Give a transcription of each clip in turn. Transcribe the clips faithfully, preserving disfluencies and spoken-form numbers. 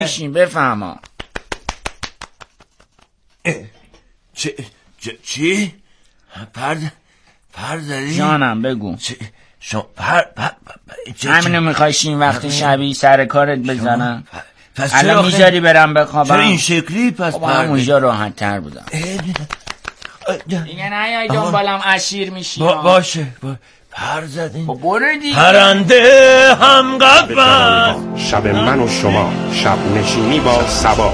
بشین بفهمم. چی؟ چی؟ پرد پرد داری؟ جانم بگو. شما پر پر همینو میخوای شین وقتی شبی سر کارت بزنم؟ پس الان میذاری برم بخوابم؟ چرا این شکلی پس پرده؟ همونجا راحت تر بودم. دیگه نیای دنبالم اشیر میشی. با باشه با پر زدین. با برو دیگه. پرنده هم قبل شب من و شما، شب نشینی با صبا.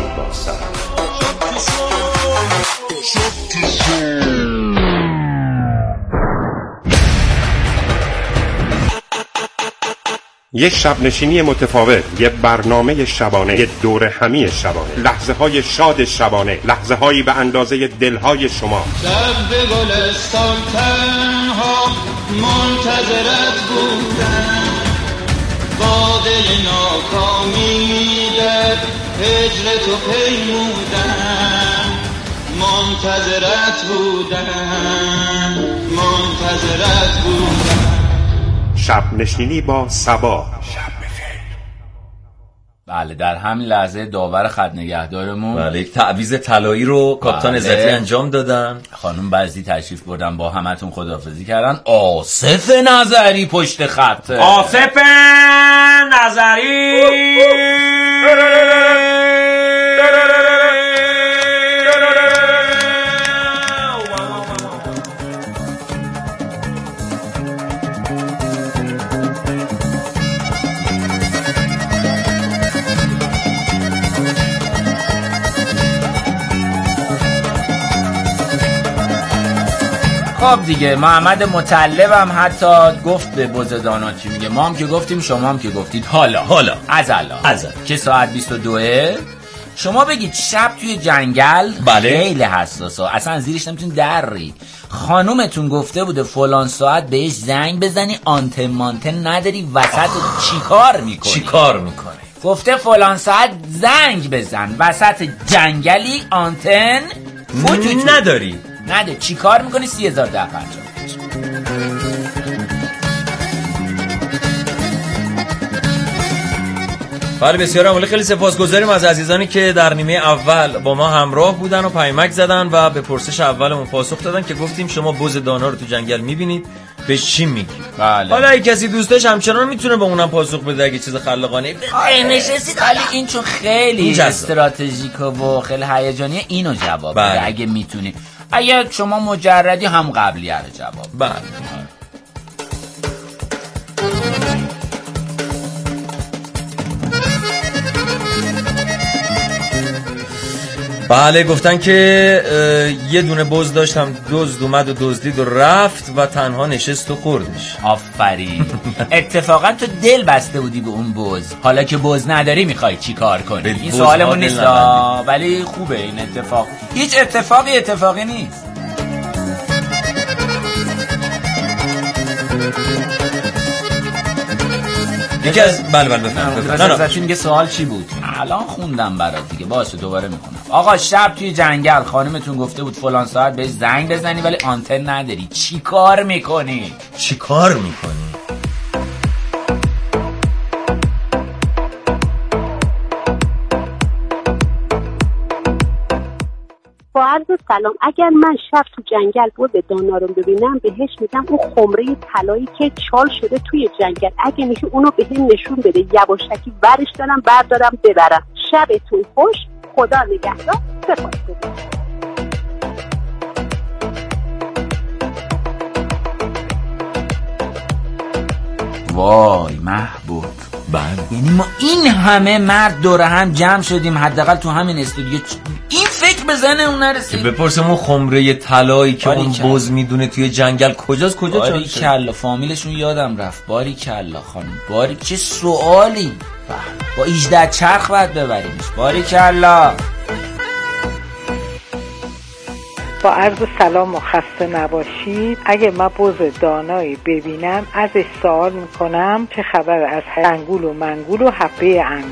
یک شب نشینی متفاوت، یک برنامه شبانه، یک دوره همی شبانه، لحظه های شاد شبانه، لحظه هایی به اندازه دلهای شما. شب به گلستان تنها منتظرت بودم، با دل ناکامی در هجر تو پیمودم، منتظرت بودم، منتظرت بودم. شب نشینی با صبا. بله در همین لحظه داور خط نگهدارمون بله یک تعویض طلایی رو کاپیتان بله. عزتی انجام دادن. خانم بعضی تشریف بردن با همتون خداحافظی کردن. آصف نظری پشت خط. آصف نظری خب دیگه محمد مطلب هم حتی گفت به بزدانا چی میگه. ما هم که گفتیم شما هم که گفتید. حالا حالا از الان از که ساعت بیست و دوه شما بگید شب توی جنگل بله. خیلی حساسه، اصلا زیرش نمیتونید درید. خانومتون گفته بوده فلان ساعت بهش زنگ بزنی، آنتن مانتن نداری وسط. چی کار میکنی؟ چی کار میکنی؟ گفته فلان ساعت زنگ بزن وسط جنگلی، آنتن وجود نداری. نده. چی کار میکنی؟ سی هزار ده پنجاه. بله بسیار عالی. خیلی سپاسگزاریم از عزیزانی که در نیمه اول با ما همراه بودن و پیامک زدن و به پرسش اولمون پاسخ دادن که گفتیم شما بز دانا رو تو جنگل میبینید به چی میگی؟ بله. حالا اگه کسی دوستش همچنان میتونه با اونم پاسخ بده اگه چیز خلاقانه نشستید. ولی این چون خیلی استراتژیکه و خیلی هیجانیه اینو جواب بده. بله. اگه میتونی. اگه شما مجردی هم قبلیه رو جواب. بله. بله گفتن که یه دونه بز داشتم، دزد اومد و دزدید و رفت و تنها نشست و خوردش. آفرین. اتفاقا تو دل بسته بودی به اون بز، حالا که بز نداری میخوای چی کار کنی؟ این سوالمون نیست ولی خوبه این اتفاق. هیچ اتفاقی اتفاقی نیست. یکی از بله بله بفهم. نه نه میگه سوال چی بود؟ الان خوندم برات دیگه. باشه دوباره میخونم. آقا شب توی جنگل خانمتون گفته بود فلان ساعت بهش زنگ بزنی ولی آنتن نداری. چی کار میکنی؟ چی کار میکنی؟ با عرض سلام، اگر من شب تو جنگل بود دانا رو ببینم بهش میگم اون خمره طلایی که چال شده توی جنگل اگه میشه اونو بهم نشون بده، یواشکی برش دارم بردارم ببرم. شبتون خوش، خدا نگهدار. سپاسگزارم. وای محبوب. بله یعنی ما این همه مرد دور هم جمع شدیم حداقل تو همین استودیو این فکر بزنه اون نرسید. بپرسم اون خمره طلایی که اون بز میدونه توی جنگل کجاست؟ کجا باری کلا فامیلشون یادم رفت. باری کلا خانم. باری چه سوالی. با هجده چرخ باید ببریمش. باری کلا. با عرض سلام و خسته نباشید. اگه من بز دانایی ببینم ازش سوال میکنم چه خبر از انگول و منگول و حبه انگور.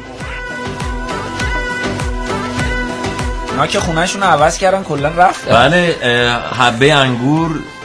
اونا که خونهشون رو عوض کردن کلا رفت. بله حبه انگور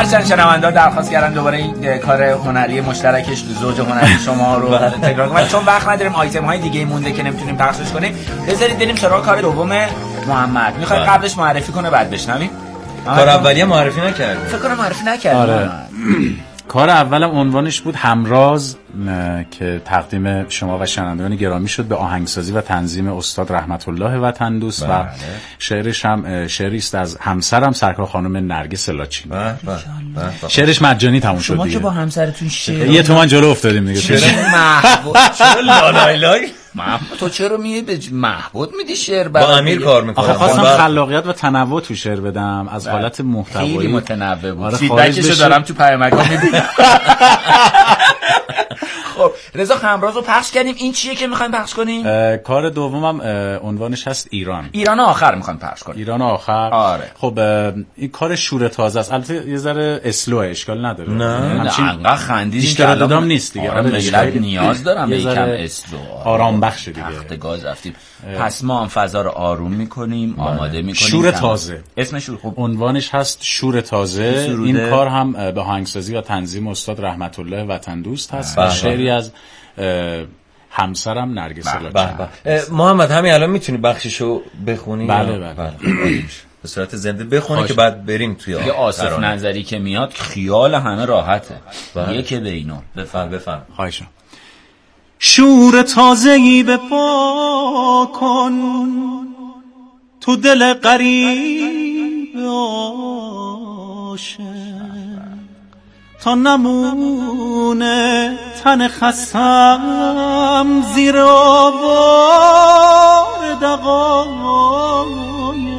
هرچند شنوندا درخواست کردن دوباره این کار هنری مشترکش زوج هنری شما رو تکرار کنیم، چون وقت نداریم، آیتم های دیگه مونده که نمیتونیم پخشش کنیم. بذارید بریم سراغ کار دوم محمد. میخوای قبلش معرفی کنه بعد بشنویم؟ کار اولیه معرفی نکردیم. فکر کنم معرفی نکردیم. آره. کار اولم عنوانش بود همراز که تقدیم شما و شنوندگان گرامی شد به آهنگسازی و تنظیم استاد رحمت الله وطن دوست و شعرش هم شعری است از همسرم سرکار خانم نرگس لاچین. شعرش مجانی تموم شد دیگه. شما که با همسرتون شعر یه تومن جلو افتادیم دیگه. شعر محبوب. چرا لالای لای محبوب تو چرا میگی به محبوب میدی شعر؟ با امیر کار میکنم. آخه خواستم خلاقیت و تنوع تو شعر بدم از حالت محتوایی. خیلی متنوع بود. فیدبکشو دارم تو پیامک‌ها میبینم. خب رضا همراز رو پخش کردیم. این چیه که میخوایم پخش کنیم؟ کار دومم عنوانش هست ایران. ایران آخر میخوایم پخش کنیم. ایران آخر. آره. خب این کار شور تازه است. البته یه ذره اسلوه، اشکال نداره. نه انقدر خندیدیم که دادم نیست دیگه. آره ملت نیاز دارم به یکم اسلو. آرام بخش دیگه. تخت گاز رفتیم. پس ما هم فضا رو آروم میکنیم، آماده میکنیم. شور تازه. اسم شور خوب. عنوانش هست شور تازه. این کار هم به آهنگسازی و تنظیم استاد رحمت الله وطن دوست هست. شعری از همسرم نرگس لاچین. محمد همین الان میتونی بخششو بخونی؟ بله بله, بله. به صورت زنده بخونی که بعد بریم توی یه آصف نظری که میاد خیال همه راحته. یکی بینو بفهم بفهم. خواهشم. شور تازه‌ای به پا کن تو دل غریب عاشق تا نمونه تن خستم زیر آوار دغای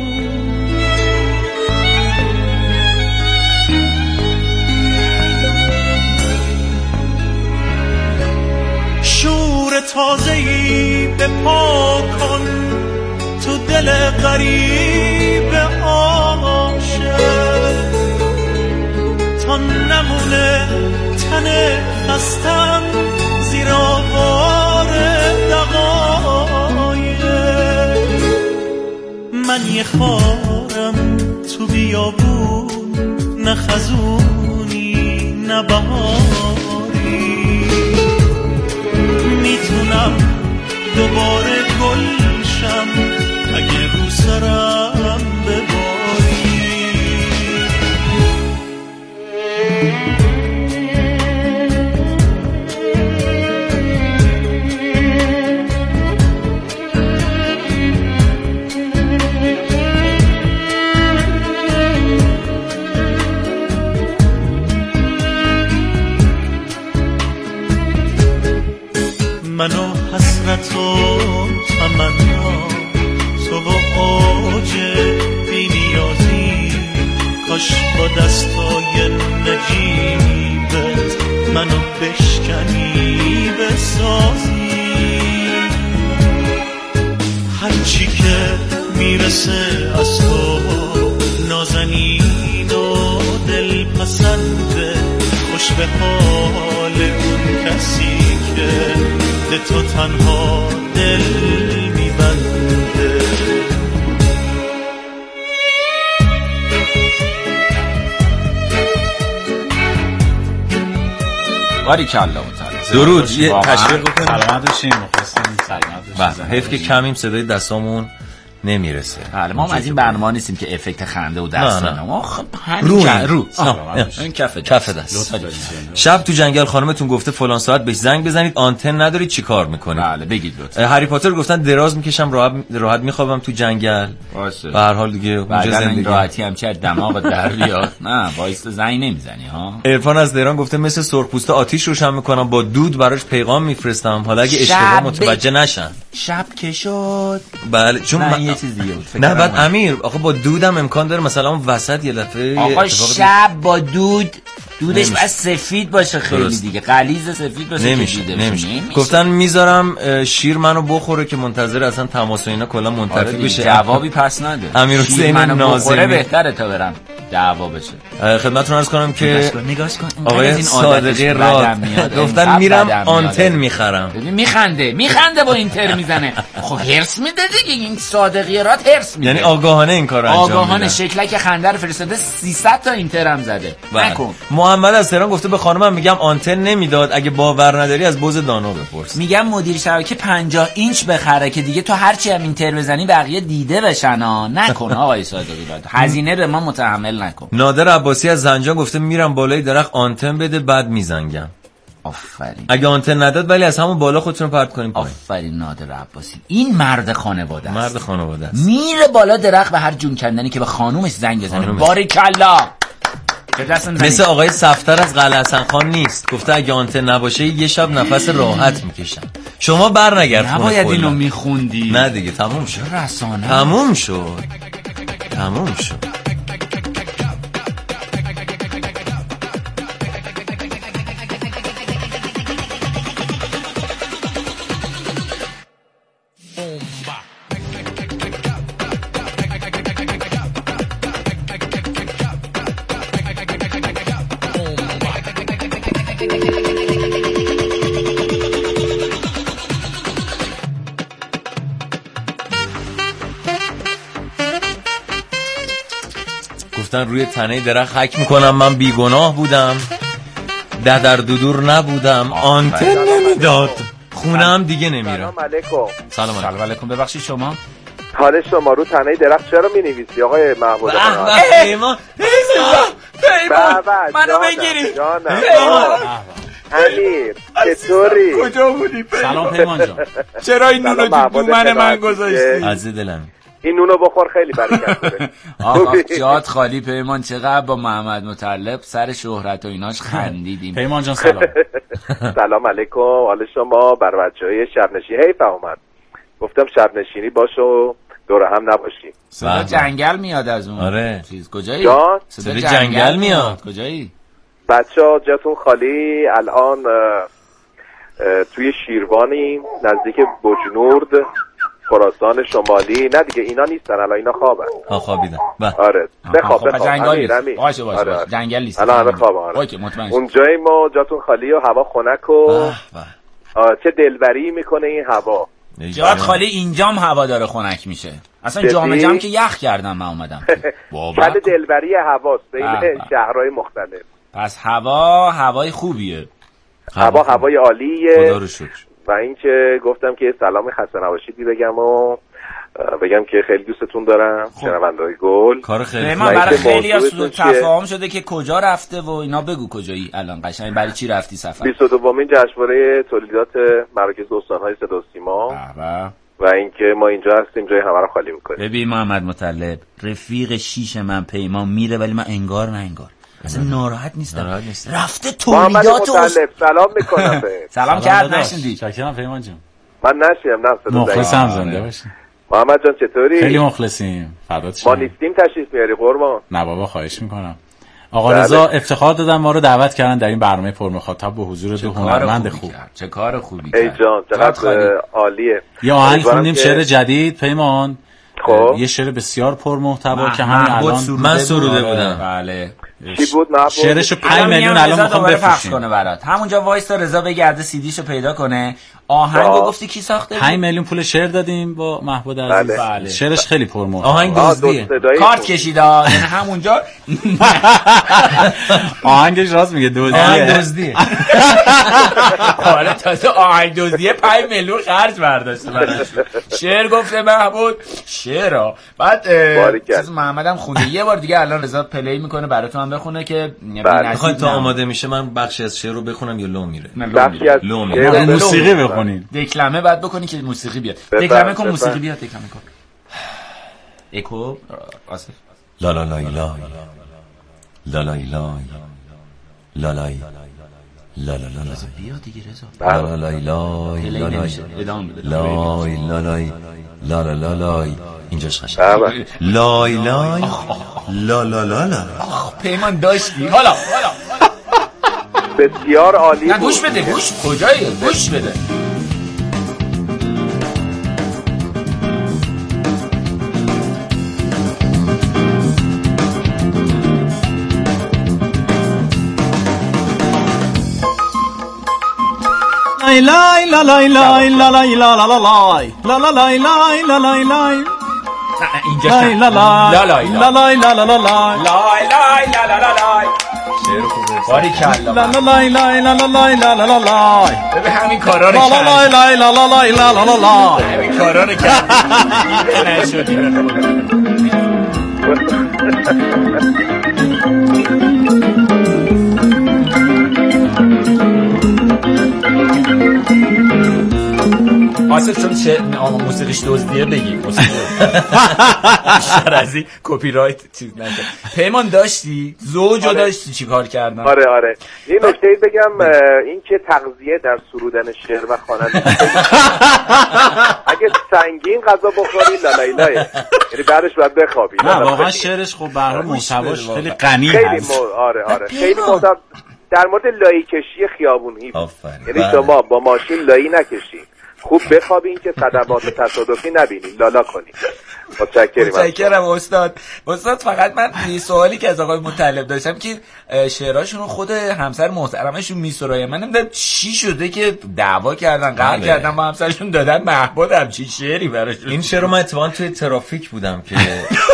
شور تازه‌ای به پا کن تو دل غریب عاشق تا نمونه تن خستم زیر آوار دغایه. من یه خارم تو بیابون، نه خزونی نه بهاری، میتونم دوباره گل شم اگه رو سرم بباری. منو حسرت و تمنا تو و اوج بی نیازی، کاش با دستای نجیبت منو بشکنی بسازی. هرچی که میرسه از تو نازنین و دل پسنده، خوش به حال اون کسی که به تو تنها دل میبنده. باریکلا درود. یه تشویق بکنیم. سلامت باشیم. مخلصیم. سلامت باشیم. حیف که کمیم، صدای دستامون نمیرسه. بله ما از این برنامه نیستیم که افکت خنده و دست نه. ما خب رو رو این کف کف دست. شب تو جنگل خانمتون گفته فلان ساعت بهش زنگ بزنید، آنتن ندارید، چی کار میکنید؟ بله بگید لطفا. هری پاتر گفتن دراز میکشم راحت راحت میخوابم تو جنگل. به هر حال دیگه اونجا زندگی راحتی هم چه دماغ در بیاد. نه وایس زنگ نمیزنی ها. عرفان از تهران گفته مثل سرخپوستا آتیش روشن میکنم، با دود براش پیغام میفرستم، حالا اگه اشتباه متوجه نشن. شب که شد. بله چون من یه چیز دیگه بود. نه بعد امیر آخه با دودم امکان داره مثلا اون وسط یه دفعه آقا شب با دود دودش باید سفید باشه خیلی درست. دیگه غلیظ سفید باشه نمیشه. که دیده نمیشه. نمیشه. گفتن میذارم شیر منو بخوره که منتظر اصلا تماس و اینا کلا منتفی بشه. جوابی پس نده. امیر حسین ناظمی بخوره بهتره تا برم دعوا بشه. خدمتتون عرض کنم که نگاش کن آقای صادقی را گفتن میرم آنتن میخرم. ببین میخنده میخنده با اینتر میزنه. خب هرس میده دیگه این صادقی را هرس میده. یعنی آگاهانه این کارو انجام میده. آگاهانه شکلک خنده رو فرستاده سیصد تا اینتر هم زده. نکن. محمد از تهران گفته به خانمم میگم آنتن نمیداد، اگه باور نداری از بوز دانا بپرس. میگم مدیر شبکه پنجاه اینچ بخره که دیگه تو هرچی هم اینتر بزنی بقیه دیده بشن ها. نکن آقای صادقی را هزینه به ما متحمل نکن. نادر عباسی از زنجان گفته میرم بالای درخت آنتن بده بعد میزنگم. آفرین. اگه آنتن نداد ولی از همون بالا خودتون رو پرت کنیم پایین. آفرین نادر عباسی. این مرد خانواده است. مرد خانواده است. میره بالا درخت به هر جون کندنی که به خانومش زنگ بزنه. باریکلا. مثل آقای صفتر از قلعه حسن خان نیست. گفته اگه آنتن نباشه یه شب نفس راحت میکشم. شما بر نگرد خونه. نباید اینو میخوندی. نه دیگه تموم شد. رسانه. تموم شد. تموم شد. گفتن روی تنه درخت حک میکنم من بیگناه بودم، ددر دودور نبودم، آنتن نمیداد، خونم دیگه نمیره. سلام علیکم. سلام سلام علیکم. ببخشید شما حال شما رو تنه درخت چرا می‌نویسی آقای محمود؟ پیمان پیمان منو بگیری. امیر چطوری؟ کجا بودی پیمان؟ سلام پیمان جان. چرا این نونو تو دومن من گذاشتی؟ عزیز دلم این نونو بخور خیلی برکت داره. آقا جات خالی پیمان. چقدر با محمد مطلب سر شهرت و ایناش خندیدیم. پیمان جان سلام. سلام علیکم. حال شما بر بچهای شب نشینی حیف اومد. گفتم شب نشینی باشو دور هم نباشی. صدا جنگل میاد از اون. آره. چیز کجایی؟ جان صدا جنگل میاد. کجایی؟ بچه‌ها جاتون خالی. الان توی شیروانیم نزدیک بجنورد خراسان شمالی. نه دیگه اینا نیستن الان اینا خوابن. ها خوابیدن. آره بخواب بخواب. جنگل باشه باشه باشه. جنگل نیست. الان همه خوابن. اوکی مطمئن. اونجای ما جاتون خالی و هوا خنک و چه دلبری میکنه این هوا. جات خالی اینجام هوا داره خنک میشه. اصلا جام جام که یخ کردم من اومدم. کل دلبری هواست بین شهرهای مختلف. پس هوا هوای خوبیه. هوا هوای عالیه. خدا رو شکر. و اینکه گفتم که سلام خسته نباشیدی بگم و بگم که خیلی دوستتون دارم شنونده‌های گل. کار خیلی من برای خیلی از تفاهم شده که کجا رفته و اینا بگو کجایی الان قشنگ برای چی رفتی سفر؟ بیست و دومین جشنواره تولیدات مراکز استان‌های صدا و سیما و اینکه ما اینجا هستیم جای همه رو خالی می‌کنیم. ببین محمد مطلب رفیق شیش من پیمان میره ولی من انگار نه انگار اصلا ناراحت نیستم. ناراحت نیستم. رفته تولیدات و سلام میکنم. سلام کرد نشوندی. شکرم پیمان جان. من نشیدم نه صدا. مخلصم زنده باشی. محمد جان چطوری؟ خیلی مخلصیم. فدات شم. ما نیستیم تشریف میاری قربان. نه بابا خواهش میکنم. آقا رضا افتخار دادن ما رو دعوت کردن در این برنامه پرمخاطب با حضور دو هنرمند خوب. چه کار خوبی کرد. ای جان چقدر عالیه. یه آهنگ خوندیم شعر جدید پیمان. خب یه شعر بسیار پرمحتوا که همین الان من سروده بودم. بله. چی بود محمود؟ شعرشو پنج میلیون الان میخوام بفروشیم کنه برات. همونجا وایسا رضا بگرده سیدیشو پیدا کنه. آهنگو گفتی کی ساخته؟ پنج میلیون پول شعر دادیم با محمود عزیز. بله. شعرش خیلی پرمحتوا. آهنگ دزدیه. کارت کشیدا. یعنی همونجا آهنگش راست میگه دزدیه. آهنگ دزدیه. آره تازه آهنگ دزدیه پنج میلیون خرج برداشته براش. شعر گفته محمود شعرا. بعد چیز محمدم خونده یه بار دیگه الان رضا پلی میکنه براتون بخونه که میخواید تا آماده میشه من بخشی از شعر رو بخونم یا لو میره؟ بخشی از لو میره. موسیقی بخونین. دکلمه بعد بکنی که موسیقی بیاد. دکلمه کن موسیقی بیاد دکلمه کن. اکو آصف. لا لا لا لا لا لا لا لا لا لا لا لا لا بیا دیگه رضا. لا لا لا لا لا لا لا لا لا اینجاش قشنگ. لای لای لا لا لا لا. پیمان داشتی. حالا حالا بسیار عالی. نه گوش بده. گوش کجایه؟ گوش بده. لای لا لای لای لا لای لا لا لای لا لا لای لای لا لای لای اینجا لای لا لای لا لای لا لای لا لا لای لای لای لا لا لا لای شعر خوبه باری کلا لا لا لای لای لا لا لای لا لا لای ببین همین کارا رو لا لا لای لای لا لا لای لا لا لای همین کارا رو کرد نشدی آصف چون چه موسیقیش دزدیه بگیم بیشتر از این کپی رایت چیز نشه. پیمان داشتی؟ زوجو آره. داشتی چی کار کردن؟ آره آره این نکته بگم این که تغذیه در سرودن شعر و خوانندگی اگه سنگین غذا بخوری لالایلای یعنی بعدش باید بخوابی. نه واقعا شعرش خب به هر حال محتواش خیلی غنی خیلی هست. مو... آره آره خیلی محتوا در مورد لایی کشی خیابونی یعنی بله. شما با ماشین لایی نکشین، خوب بخوابین که صدمات تصادفی نبینین، لالا کنین. متشکرم متشکرم استاد. استاد فقط من یه سوالی که از آقای مطلب داشتم که شعراشون رو خود همسر محترمشون میسرایه، من نمیدونم چی شده که دعوا کردن قهر بله. کردن با همسرشون دادن محبود همچین شعری براشون. این شعر رو من اتفاقا توی ترافیک بودم که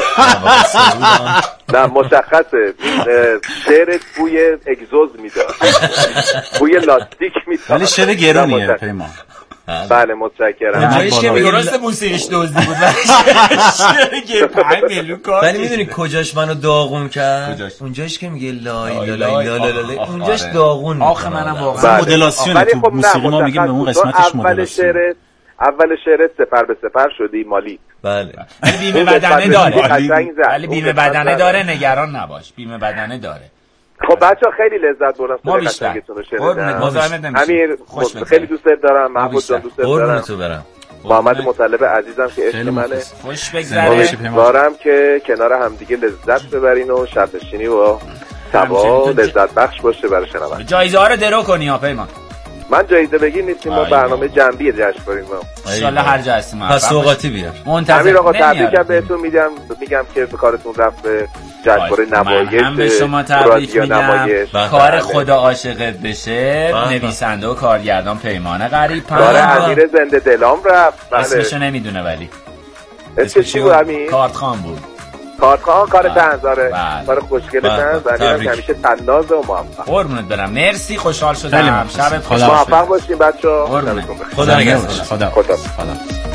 نه مشخصه شعر بوی اگزوز میداد، بوی لاستیک میداد، ولی شعر گرونیه پیمان. بله متشکرم. جایش که درست موسیقیش دزدی بود شعر که پنج میلیون کار. ولی میدونی کجاش منو داغون کرد؟ کجاش؟ اونجاش که میگه لای لای لای لای لای لای آخ، اونجاش آره. داغون. آخه منم واقعا بله. مدلاسیونه ولی تو خب نه، موسیقی ما میگیم به اون مشخص بود. قسمتش اول مدلاسیون. شعر اول شعر سپر به سپر شدی مالی. بله ولی بیمه اون بدنه قسمت داره. قشنگ زد. ولی اون بیمه قسمت بدنه زد. داره، نگران نباش. بیمه بدنه داره. خب بچه‌ها خیلی لذت بردم. ما بیشتر. قربونت مزاحمت نمیشیم. امیر خوش خیلی دوست دارم، محمود جان دوست دارم. قربونت تو برم. محمد مطلب عزیزم که عشق منه. خوش بگذره. امیدوارم که کنار همدیگه لذت ببرین و شب نشینی و سبا لذت بخش باشه برای شنونده. جایزه ها رو درو کنی ها پیمان. من جایزه بگیر نیستیم، ما برنامه جنبی جشن کنیم ما. ان شاء الله هر جا هستیم. پس سوغاتی بیار. منتظر. امیر آقا تبریک بهتون میگم، میگم که به کارتون رفت به جشنواره نمایش. من به شما تبریک میگم. کار خدا عاشقت بشه. نویسنده و کارگردان پیمان غریب. کار امیر زنده دلام رفت. اسمشو نمیدونه ولی. اسمش چی بود امیر؟ کارتخان بود. کارتخان کار تنزاره. بله. کار خوشگل تنز. امیر همیشه تناز و موفق. قربونت برم. مرسی، خوشحال شدم. شبت خوش. موفق باشین بچه‌ها. خدا نگهدار. خدا. خدا. خدا.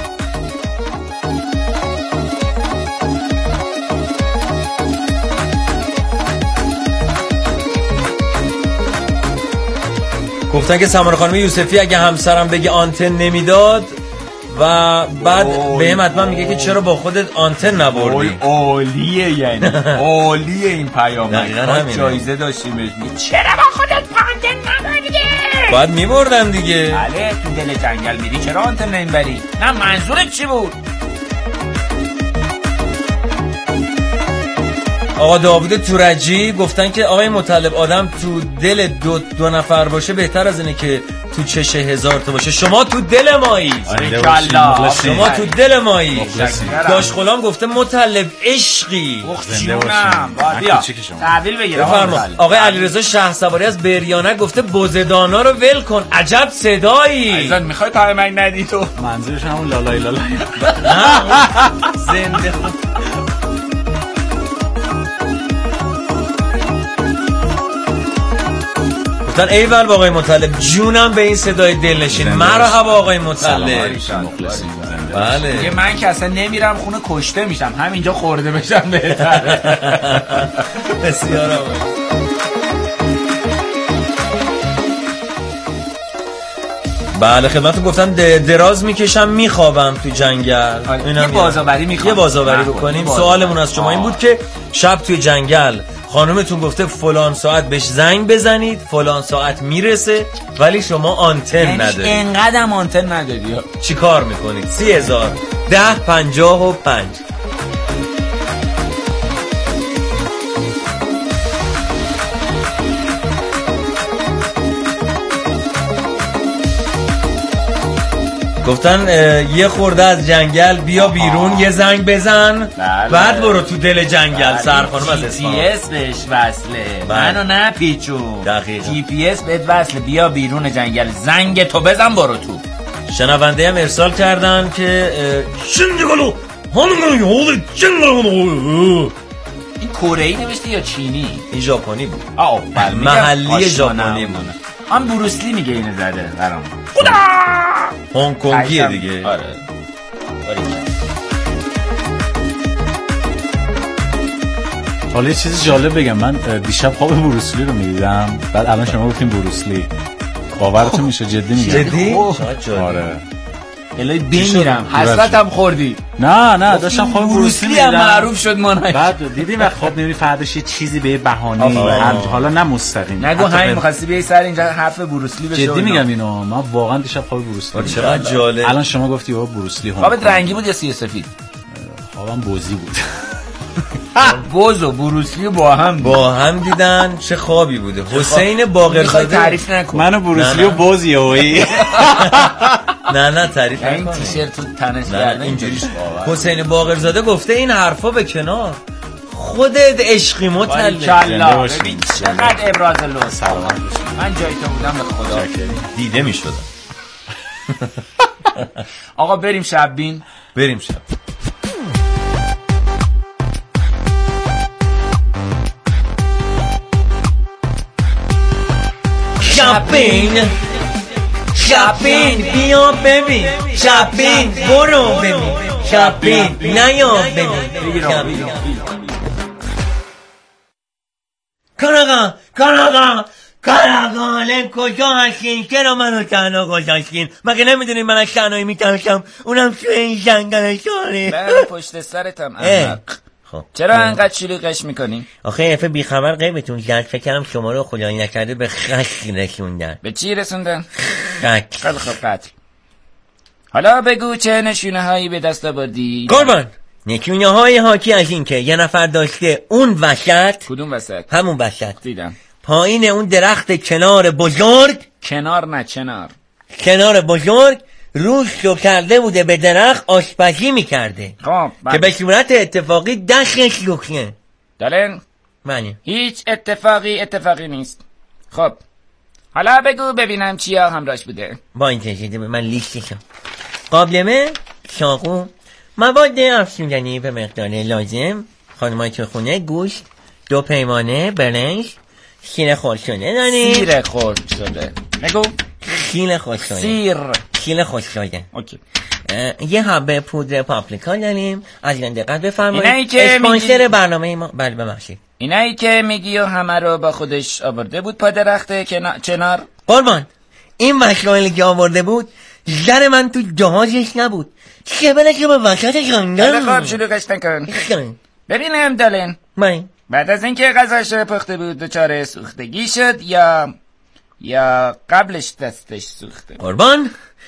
گفتن که سمانه خانم یوسفی اگه همسرم بگه آنتن نمیداد و بعد بهم حتما میگه که چرا با خودت آنتن نبردی. عالیه یعنی عالیه این پیام. جایزه داشتیم چرا با خودت آنتن نبردی؟ باید میبردن دیگه. بله تو دل جنگل میری چرا آنتن نمیبری؟ نه منظورت چی بود؟ آقا داوود تورجی گفتن که آقای مطلب آدم تو دل دو, دو نفر باشه بهتر از اینه که تو چشه هزار تا باشه. شما تو دل مایی. شما تو دل مایی. داش غلام گفته مطلب عشقی. جونم بیا تحویل بگیر. آقای علیرضا شهسواری از بریانه گفته بزدانا رو ول کن عجب صدایی. عزیزان میخوای پیامک ندی تو؟ منظورش همون لالای لالای. زنده خود. گفتن ایول با آقای مطلب جونم به این صدای دلنشین. مرحبا آقای مطلب. بله. یه من که اصلا نمیرم خونه کشته میشم، همینجا خورده بشم بهتره. بسیار عالی. بله خدمتتون گفتن دراز میکشم میخوابم تو جنگل. یه بازآوری میخوام. یه بازآوری بکنیم. سوالمون از شما این بود که شب توی جنگل خانومتون گفته فلان ساعت بهش زنگ بزنید، فلان ساعت میرسه، ولی شما آنتن ندارید. اینقدر آنتن نداری. چی کار میکنید؟ سی هزار ده پنجاه و پنج. گفتن یه خورده از جنگل بیا بیرون یه زنگ بزن بعد برو تو دل جنگل. سرخانم از اصفهان جی پی اس بهش وصله، منو نپیچون. دقیقاً جی پی اس بهت وصله، بیا بیرون جنگل زنگ تو بزن برو تو. شنونده هم ارسال کردن که شنگلو همون هول جنگلو. این کره‌ای نوشته یا چینی؟ این ژاپنی بود. آه محلی ژاپنی بود. هم بروسلی میگه اینو زده برام. خدا هنگ کنگیه دیگه. آره. حالا یه چیز جالب بگم، من دیشب خواب بروسلی رو میدیدم، بعد الان شما گفتین بروسلی، باورتون میشه؟ جدی میگم. جدی؟ آره. الهی بمیرم، حسرتم خوردی. نه نه داشتم خواب بروسلی میدیدم، هم معروف شد مانش. بعد دیدی وقت خواب نمیری فرداش یه چیزی به بهانه، حالا نه مستقیم، نگو همین می‌خواستی بیای سر اینجا حرف بروسلی بشه. جدی میگم اینو، من واقعا دیشب خواب بروسلی. چقدر جالب. الان شما گفتی او بروسلی هم. خوابت رنگی بود یا سیاه سفید؟ خوابم بوزی بود. بوز و بروسلی با هم با هم دیدن. چه خوابی بوده. حسین باقرزاده تعریف نکن. منو بروسلی و بوزی اوی. نه نه تعریف نکن. این تیشرت تو تنش کرده اینجوریش. حسین باقرزاده گفته این حرفا به کنار، خودت عشقی متل کلا. ببین چقدر ابراز لطف. من جای تو بودم به خدا دیده میشدم. آقا بریم شب بین. بریم شب. شاپینگ شاپینگ بیا ببین، شاپینگ برو ببین، شاپینگ نیا ببین. کاراگاه کاراگاه کاراگاه لن کجا هستین؟ چرا منو تنها گذاشتین؟ مگه نمیدونین من از تنهایی میترسم، اونم توی این جنگل شاره. من پشت سرتم احمق. چرا انقدر شلوغش میکنی؟ آخه افه بیخبر غیبتون زد، فکر کردم شما رو خدایی نکرده به خشم رسوندن. به چی رسوندن؟ قتل. خیلی خوب قتل. حالا بگو چه نشونه هایی به دست آوردی؟ قربان نشونه های حاکی از این که یه نفر داشته اون وسط. کدوم وسط؟ همون وسط دیدم پایین اون درخت کنار بزرگ. کنار نه چنار. کنار بزرگ روش رو کرده بوده به درخت، آشپزی میکرده. خب که به صورت اتفاقی دستش لوخیه. دالن منی هیچ اتفاقی اتفاقی نیست. خب حالا بگو ببینم چیا همراهش بوده. با این چیزیده به من لیستشم: قابلمه، چاقو، مواد افزودنی به مقدار لازم، خانمای تو خونه، گوشت، دو پیمانه، برنج، شیر خرد شده داریم. سیر خرد شده. نگو شیر خرد شده. سیر شیر خرد شده. اوکی. یه حبه پودر پاپریکا داریم. از این دقت بفرمایید. اینایی که اسپانسر میگی... برنامه ما. بله ببخشید. اینایی که میگی و همه رو با خودش آورده بود پا درخت کنا... چنار. قربان این وسایلی که آورده بود زن من تو جهازش نبود، چه بله که به وسط جنگل. خیلی خوب شلوغش نکن. ببینم دالن من بعد از اینکه غذاش پخته بود دچار سوختگی شد یا یا قبلش دستش سوخته؟ قربان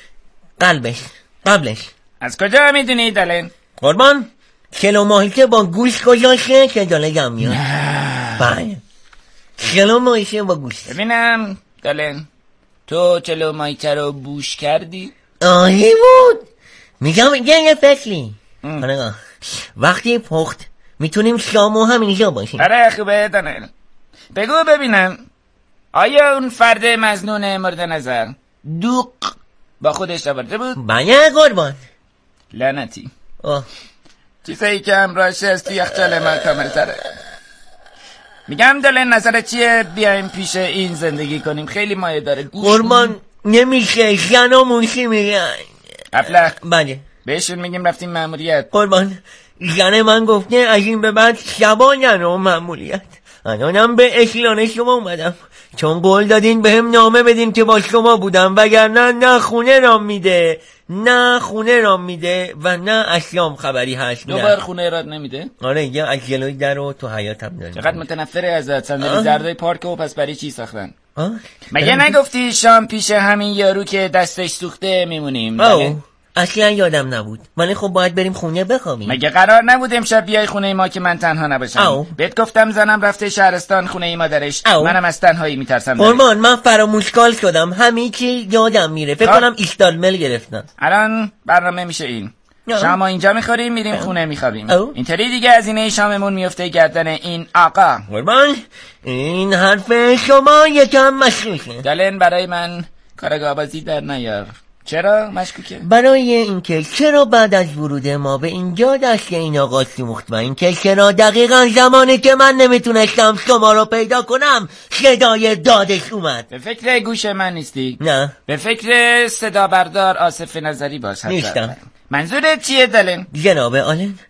قلبش قبلش. از کجا میدونی دالن؟ قربان کلو ماهیچه با گوشت گذاشته که داله گم میاد. بله کلو ماهیچه با گوشت. ببینم دالن تو کلو ماهیچه رو بوش کردی؟ آهی بود. میگم یه یه فکلی نگاه وقتی پخت میتونیم شامو هم اینجا باشیم. آره خوبه دانل. بگو ببینم آیا اون فرد مظنون مورد نظر دوق با خودش آورده بود؟ بله قربان. لعنتی آه. چیزایی که همراهش از توی یخچال من کامل تره. میگم دالن نظرت چیه بیایم پیش این زندگی کنیم؟ خیلی مایه داره. قربان نمیشه زنامون چی میگن؟ افلق. بله بهشون میگیم رفتیم ماموریت. قربان زن من گفته از این به بعد شبانن و ماموریت. الانم به اشلان شما اومدم چون قول دادین به هم نامه بدین که با شما بودم، وگرنه نه خونه رام میده نه خونه رام میده و نه اشیام خبری هست. دوبار خونه رام نمیده؟ آره یه از جلوی در و تو حیاتم داره. چقدر متنفره ازت. صندلی زردای پارک و پس برای چی ساختن؟ مگه نگفتی شام پیش همین یارو که دستش سوخته میمونیم؟ او اصلا یادم نبود، ولی خب باید بریم خونه بخوابیم. مگه قرار نبود امشب بیای خونه ما که من تنها نباشم؟ او. بهت گفتم زنم رفته شهرستان خونه مادرش. او. منم از تنهایی میترسم. قربان من فراموشکار شدم، همه چی یادم میره. فکر کنم ایستالمل گرفتم. الان برنامه میشه این. او. شام اینجا میخوریم میریم خونه میخوابیم. او. اینطوری دیگه هزینه شاممون میفته گردن این آقا. قربان این حرف شما یکم مشکوکه. دلن برای من کارگاه بازی در نیار. چرا مشکوکه؟ برای اینکه چرا بعد از ورود ما به اینجا دست این آقا سوخت و اینکه چرا دقیقا زمانی که من نمیتونستم شما رو پیدا کنم صدای دادش اومد. به فکر گوش من نیستی؟ نه. به فکر صدا بردار آصف نظری باش. نیستم. منظورت چیه دلن؟ جناب آلن